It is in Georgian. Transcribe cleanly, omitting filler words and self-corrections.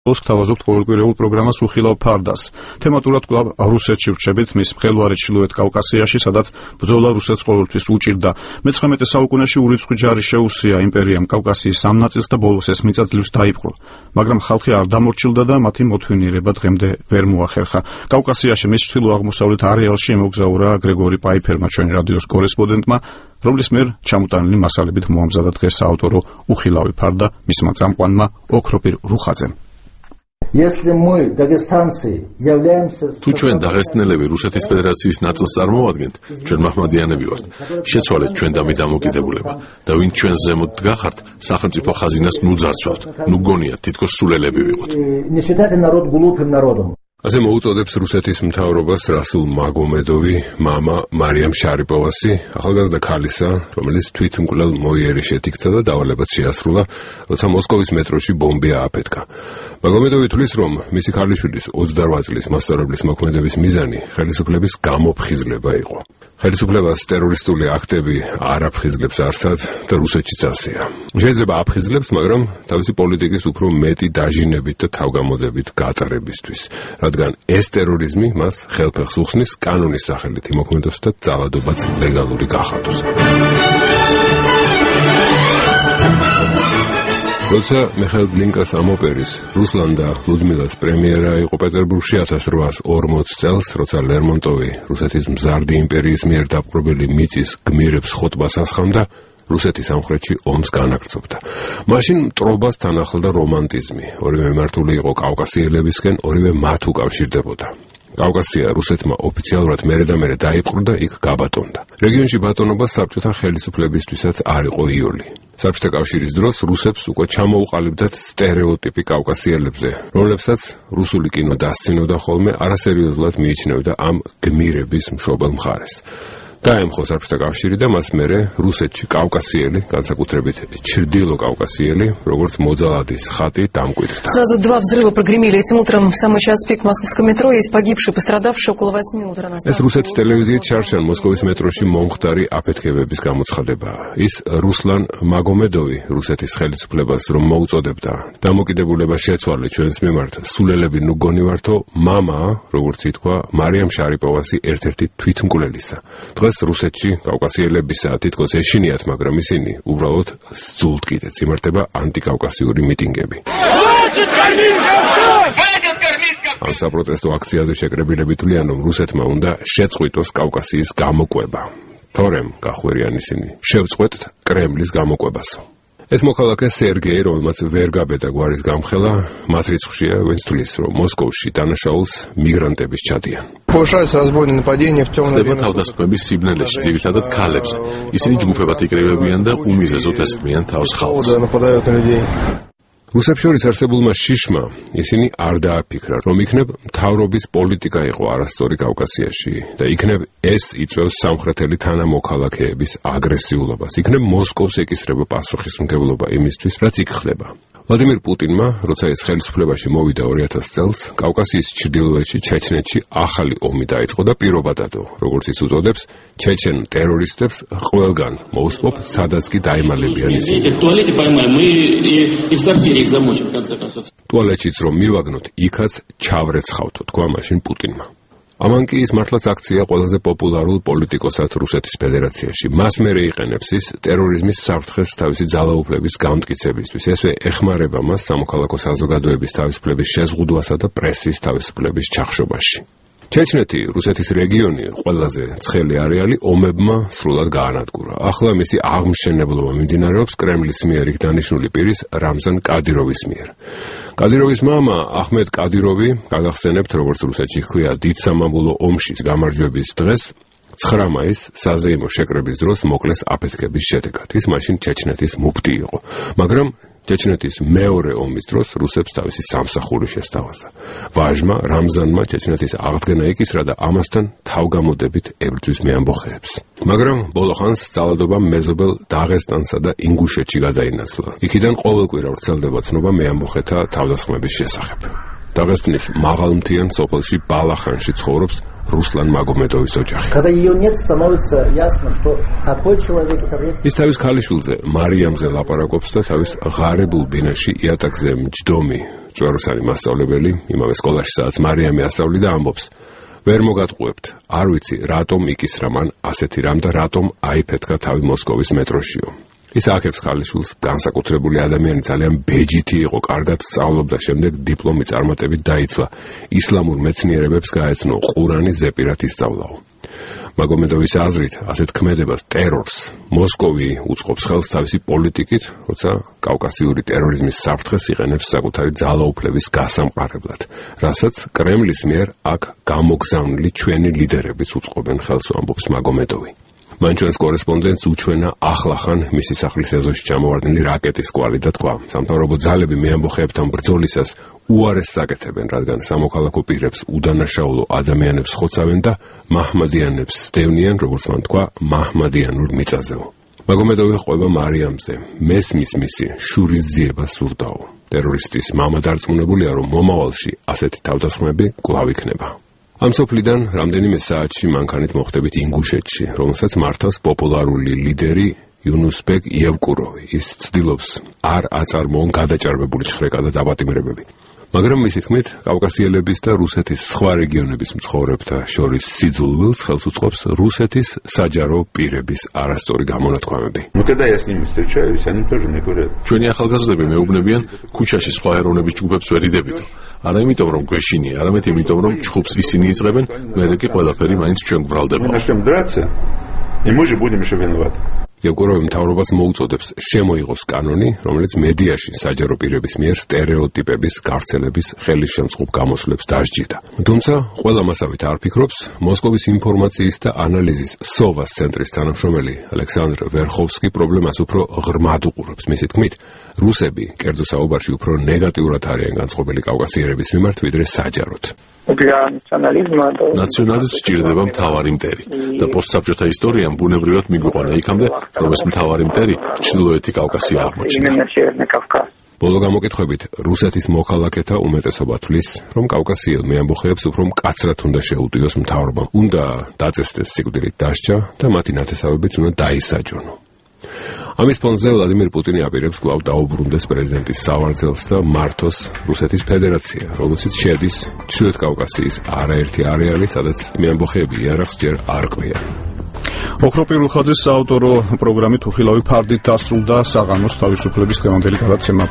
გთავაზობთ ყოველკვირეულ პროგრამას უხილავ ფარდას. თემატურად კვლავ რუსეთში ვრჩებით მის მხელვარი ჩრდილოეთ კავკასიაში, სადაც ბრძოლა რუსეთს ყოველთვის უჭირდა. მე-19 საუკუნეში ურიცხვი ჯარი შეუსია იმპერიამ კავკასიის სამ ნაწილს და ბოლოს ეს მიწადლივს დაიპყრო. მაგრამ ხალხი არ დამორჩილდა და მათი მოთვინიერება დღემდე ვერ მოახერხა. კავკასიაში მის ჩრდილო-აღმოსავლეთ არეალში ემოგზაურა გრეგორი პაიფერმა, ჩვენი რადიოს კორესპონდენტმა, რომლის მიერ ჩამოტანილი მასალებით მოამზადა დღეს საავტორო უხილავი ფარდა მისმა წამყვანმა ოქროპირ რუხაძემ. თუ ჩვენ დაღესტნელები რუსეთის ფედერაციის ნაწილს წარმოვადგენთ, ჩვენ მაჰმადიანები ვართ. შეცვალეთ ჩვენ და მიდამოკიდებულება და ვინ ჩვენ ზემოთ დგახართ, სახელმწიფო ხაზინას ნუ ძარცვავთ, ნუ გონიათ თითქოს სულელები ვიყოთ. ასე მოუწოდებს რუსეთის მთავრობას რასულ მაგომედოვი, მამა მარიამ შარიპოვასი, ახალგაზრდა ქალისა, რომელიც თვითმკვლელ მოიერიშეთ შე틱ცა და დავალებაც შეასრულა, როცა მოსკოვის მეტროში ბომბი ააფეთქა. მაგომედოვი თვლის, რომ მისი ქალიშვილის 28 წლის მასწავლებლის მოქმედების მიზანი ხელისუფლების გამოფხიზლება იყო. ხელისუფლებას ტერორისტული აქტები არ აფხიზლებს არსად და რუსეთშიც ასეა. შეიძლება აფხიზლებს, მაგრამ თავისი პოლიტიკის უფრო მეტი დაჟინებით და თავგამოდებით გატარებისთვის, რადგან ეს ტერორიზმი მას ხელფეხს უხსნის კანონის სახელით იმოქმედოს და ძალადობაც ლეგალური გახადოს. როცა მიხაილ გლინკას ამოპერის რუსლან და ლუდმილას პრემიერა იყო პეტერბურგში 1840 წელს, როცა ლერმონტოვი რუსეთის მზარდი იმპერიის მიერ დაპყრობილი მიწის გმირებს ხოტბას ასხამდა, რუსეთის სამხრეთში ომს განაგრძობდა. მაშინ მტრობას თან ახლდა რომანტიზმი, ორივე მემართული იყო კავკასიელებისკენ, ორივე მათ უკავშირდებოდა. კავკასია რუსეთმა ოფიციალურად მერე დაიპყრო და იქ გაბატონდა. რეგიონში ბატონობა საბჭოთა ხელისუფლებისთვისაც არ იყო იოლი. საბჭოთა კავშირის დროს რუსებს უკვე ჩამოუყალიბდათ სტერეოტიპი კავკასიელებზე, რომლებსაც რუსული კინო დასცინოდა ხოლმე, არასერიოზულად მიიჩნევდა ამ გმირების მშობელ მხარეს. დაემხო საბჭოთა კავშირი და მას მერე რუსეთში კავკასიელი, განსაკუთრებით ჩრდილო კავკასიელი, როგორც მოძალადის ხატი დამკვიდრდა. Сразу два взрыва прогремели этим утром в самый час пик в московском метро. Есть погибшие, пострадавшие около 8 утра. ეს რუსეთის ტელევიზიით ჩარჩენ მოსკოვის მეტროში მომხდარი აფეთქებების გამოცხადებაა. ის რუსლან მაგომედოვი რუსეთის ხელისუფლებას რომ მოუწოდებდა დამოკიდებულება შეცვალე ჩვენს მიმართ, სულელები ნუ გონივართო, მამა, როგორც ითქვა, მარიამ შარიპოვასი ერთ-ერთი თვითმკვლელისა. რუსეთში კავკასიელებისა თითქოს ეშინიათ, მაგრამ ისინი უბრალოდ სძულთ კიდეც იმართება ანტიკავკასიური მიტინგები. ამ საპროტესტო აქციაზე შეკრებილები თვლიან, რომ რუსეთმა უნდა შეწყვიტოს კავკასიის გამოკვება. თორემ გახვერიან ისინი, შევწყვეტთ კრემლის გამოკვებასო. ეს მოქალაქე სერგეი, რომელმაც ვერ გაბედა გვარის გამხელა, მათ რიცხვშია, ვინც თვლის, რომ მოსკოვში დანაშაულს მიგრანტების ჩადიან. ხდება თავდასხმების სიბნელეში, ძირითადად ქალებზე. ისინი ჯგუფებად იკრიბებიან და უმიზეზოდ ესხმიან თავს ხალხს. რუსებს შორის არსებულმა შიშმა ისინი არ დააფიქრა, რომ იქნებ მთავრობის პოლიტიკა იყო არასწორი კავკასიაში და იქნებ ეს იწვევს სამხრეთელი თანამოქალაქეების აგრესიულობას, იქნებ მოსკოვს ეკისრება პასუხისმგებლობა იმისთვის, რაც იქ ხდება. ვლადიმირ პუტინმა, როცა ეს ხელისუფლებაში მოვიდა 2000 წელს, კავკასიის ჩრდილოეთში, ჩეჩნეთში ახალი ომი დაიწყო და პირობა დადო, როგორც ის უწოდებს, ჩეჩენ ტერორისტებს ყველგან მოუსპობ, სადაც კი დაემალებიან ისინი. ტუალეტშიც რომ მივაგნოთ, იქაც ჩავრეცხავთო, თქვა მაშინ პუტინმა. ამან კი ის მართლაც აქცია ყველაზე პოპულარულ პოლიტიკოსად რუსეთის ფედერაციაში. მას მერე იყენებს ის ტერორიზმის საფრთხეს თავისი ძალაუფლების გამტკიცებისთვის. ესვე ეხმარება მას სამოქალაქო საზოგადოების თავისუფლების შეზღუდვასა და პრესის თავისუფლების ჩახშობაში. ჩეჩნეთი, რუსეთის რეგიონი, ყველაზე ცხელი არეალი ომებმა სრულად გაანადგურა. ახლა მისი აღმშენებლობა მიმდინარეობს კრემლის მიერ იქ დანიშნული პირის რამზან კადიროვის მიერ. კადიროვის მამა აჰმედ კადიროვი, გაგახსენებთ, როგორც რუსეთში ჰქვია დიდ სამამულო ომში გამარჯვების დღეს, 9 მაისს საზეიმო შეკრების დროს მოკლეს აფეთქების შედეგად. ის მაშინ ჩეჩნეთის მუფტი იყო, მაგრამ ჩეჩნეთის მეორე ომის დროს რუსებს თავისი სამსახური შესთავაზა. ვაჟმა რამზანმა ჩეჩნეთის აღდგენა ეკისრა და ამასთან თავგამოდებით ებრძვის მეამბოხეებს. მაგრამ ბოლო ხანს ძალადობამ მეზობელ დაღესტანსა და ინგუშეთში გადაინაცვლა. იქიდან ყოველკვირა ვრცელდება ცნობა მეამბოხეთა თავდასხმების შესახებ. დაღესტნის მაღალმთიან სოფელში ბალახანში ცხოვრობს რუსლან მაგომედოვის ოჯახი. ის თავის ქალიშვილზე მარიამზე ლაპარაკობს და თავის ღარებულ ბინაში იატაკზე მჯდომი წვეროსანი მასწავლებელი, იმავე სკოლაში სადაც მარიამი ასწავლიდა, ამბობს: ვერ მოგატყუებთ, არ ვიცი, რატომ იკისრა მან ასეთი რამ და რატომ აიფეთქა თავი მოსკოვის მეტროშიო. ის აქებს ხალიშვილს, განსაკუთრებული ადამიანი, ძალიან ბეჯითი იყო, კარგად სწავლობდა, შემდეგ დიპლომი წარმატებით დაიცვა, ისლამურ მეცნიერებებს გაეცნო, ყურანი ზეპირად ისწავლაო. მაგომედოვის აზრით, ასეთ ქმედებას, ტერორს, მოსკოვი უწყობს ხელს თავისი პოლიტიკით, როცა კავკასიური ტერორიზმის საფრთხეს იყენებს საკუთარი ძალაუფლების გასამყარებლად, რასაც კრემლის მიერ აქ გამოგზავნილი ჩვენი ლიდერებიც უწყობენ ხელს, ამბობს მაგომედოვი. მან ჩვენს კორესპონდენტს უჩვენა ახლახან მისი სახლის ეზოში ჩამოვარდნილი რაკეტის კვალი და თქვა: სამთავრობო ძალები მეამბოხეებთან ბრძოლისას უარესს აკეთებენ, რადგან სამოქალაქო პირებს უდანაშაულო ადამიანებს ხოცავენ და მაჰმადიანებს სდევნიან, როგორც მან თქვა, მაჰმადიანურ მიწაზეო. მაგომედოვი ყვება მარიამზე, მესმის მისი შურის ძიება სურდაო. ტერორისტის მამა დარწმუნებულია, რომ მომავალში ასეთი თავდასხმები კვლავ იქნება. ამ სოფლიდან რამდენიმე საათში მანქანით მოხვდებით ინგუშეთში, რომელსაც მართავს პოპულარული ლიდერი იუნუსბეგ იევკუროვი. ის ცდილობს არ აწარმოონ გადაჭარბებული ჩხრეკა და დაპატიმრებები. მაგრამ მისი თქმით, კავკასიელების და რუსეთის სხვა რეგიონების მცხოვრებთა შორის სიძულვილს ხელს უწყობს რუსეთის საჯარო პირების არასწორი გამონათქვამები. ჩვენი ახალგაზრდები მეუბნებიან, ქუჩაში სხვა ეროვნების ჯგუფებს ვერ იდებითო. არა იმიტომ, რომ გვეშინია, არამედ იმიტომ, რომ ჩხუბს ისინი იწყებენ, მერე კი ყველაფერი მაინც ჩვენ გვბრალდება. იევკუროვი მთავრობას მოუწოდებს შემოიღოს კანონი, რომელიც მედიაში საჯარო პირების მიერ სტერეოტიპების გავრცელების ხელისშემწყობ გამოსვლებს დასჯიდა. თუმცა, ყველა მასავით არ ფიქრობს, მოსკოვის ინფორმაციის და ანალიზის სოვას ცენტრის თანამშრომელი ალექსანდრ ვერხოვსკი პრობლემას უფრო ღრმად უყურებს. მისი თქმით, რუსები კერძო საუბარში უფრო ნეგატიურად არიან განწყობილი კავკასიერების მიმართ, ვიდრე საჯაროდ. ნაციონალიზმს სჭირდება მთავარი მტერი და პოსტსაბჭოთა ისტორიამ ბუნებრივად მიგვიყვანა იქამდე, რომ ეს მთავარი მტერი ჩრდილოეთი კავკასია აღმოჩნდა. ბოლო გამოკითხვებით, რუსეთის მოქალაქეთა უმეტესობა თვლის, რომ კავკასიელ მეამბოხეებს უფრო მკაცრად უნდა შეუტიოს მთავრობამ, უნდა დაწესდეს სიკვდილით დასჯა და მათი ნათესავებიც უნდა დაისაჯონო. ამის ფონზე ვლადიმირ პუტინი აპირებს კვლავ დაუბრუნდეს პრეზიდენტის სავარძელს და მართოს რუსეთის ფედერაცია, რომელშიც შედის ჩრდილოეთ კავკასიის არაერთი არეალი, სადაც მეამბოხეები იარაღს ჯერ არ ყვიან. ოქროპირ უხაძეს საავტორო პროგრამით უხილავი ფარდით დასრულდა საღამოს თავისუფლების დღევანდელი გადაცემა.